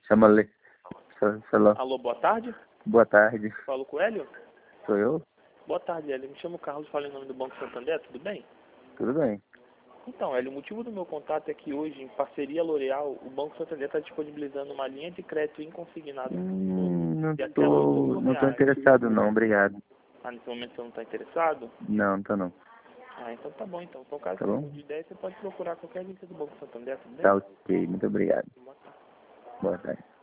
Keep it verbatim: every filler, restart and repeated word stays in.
Chama Le... Fa- Falou. Alô, boa tarde. Boa tarde. Falo com o Hélio. Sou eu? Boa tarde, Hélio. Me chamo Carlos, falo em nome do Banco Santander, tudo bem? Tudo bem. Então, Hélio, o motivo do meu contato é que hoje, em parceria L'Oréal, o Banco Santander está disponibilizando uma linha de crédito inconsignado Hum, não de até oito tô, mil não tô reais. interessado não, obrigado. Ah, nesse momento você não está interessado? Não, não tô não. Ah, então tá bom, então. Então, caso Tá você bom? mude de ideia, você pode procurar qualquer agência do Banco Santander, tudo bem? Tá ok, muito obrigado. Boa tarde. Boa tarde.